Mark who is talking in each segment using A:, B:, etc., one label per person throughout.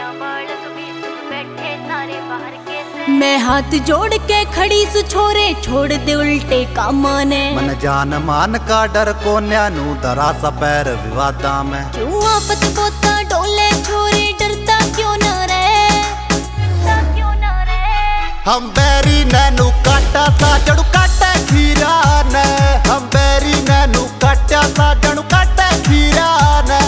A: मैं हाथ जोड़ के खड़ी सु छोरे छोड़ दे उल्टे कामा ने
B: मन जान मान का डर को न्यानू दरा सा पैर विवादा में
A: क्यों आपत पोता डोले छोरे डरता क्यों न रहे
B: हम बैरी नैनू काटा सा जड़ू काटा खीरा ने हम बैरी नैनू काटा सा जड़ू काटा खीरा ने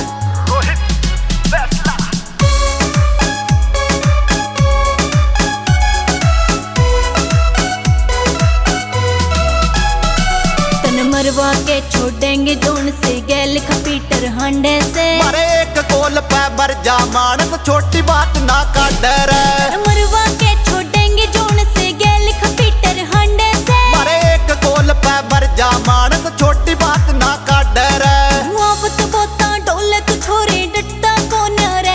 A: मरवा के छोड़ेंगे जोन से गैल खपीटर हांडे से
B: मारे एक कोल पे मर जा मानस छोटी बात ना का डर
A: मरवा के छोड़ेंगे जोन से गैल खपीटर हांडे से
B: मारे एक कोल पे मर जा मानस छोटी बात ना का डर
A: मुआवत बोता डोले तू छोरे डट्टा कौन रे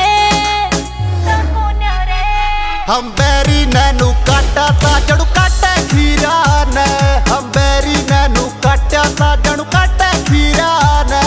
B: हम बैरी नैनू काटा सा जड़ू काटा खीरा ने हम बैरी नैनू काटा सा जड़ू काटा खीरा ने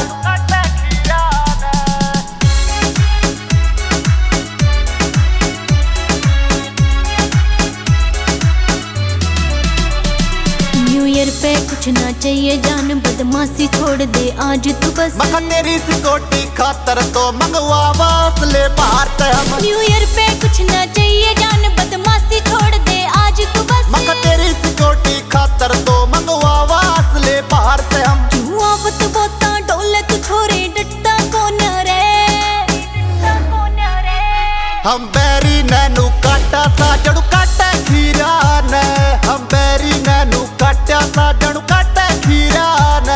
A: न्यू ईयर पे कुछ ना चाहिए जान बदमाशी छोड़ दे आज तू बस
B: मगर तेरी सिकोटी खातर तो मंगवा ले बाहर से हम
A: न्यू ईयर पे कुछ ना चाहिए जान बदमाशी छोड़ दे आज तू बस
B: मगर तेरी सिकोटी खातर तो मंगवा ले बाहर से हम
A: क्यों आवत बोता डोले तू छोरे डट्टा कौन रे
B: हम बैरी नैनू काटा सा जड़ू काटा खीरा ने हम बैरी नैनू काटा सा जड़ू काटा खीरा ने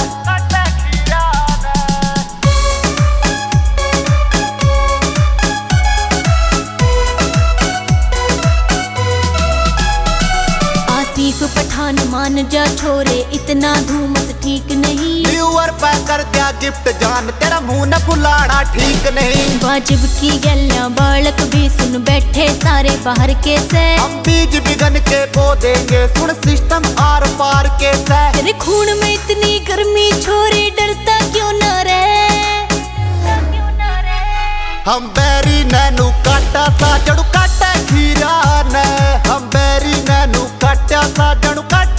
A: पठान मान जा छोरे इतना धूमस ठीक नहीं
B: व्यूअर पे कर दिया गिफ्ट जान तेरा मुंह न फुलाना ठीक नहीं
A: वाजिब की गल्ला बालक भी सुन बैठे सारे बाहर के से
B: हम बीज बिगन के बो देंगे सुन सिस्टम आर पार के से
A: तेरे खून में इतनी गर्मी छोरे डरता क्यों न रे
B: हम बैरी नैनू काटा सा जड़ू काटा खीरा ने हम बैरी नैनू काटा सा जड़ू काटा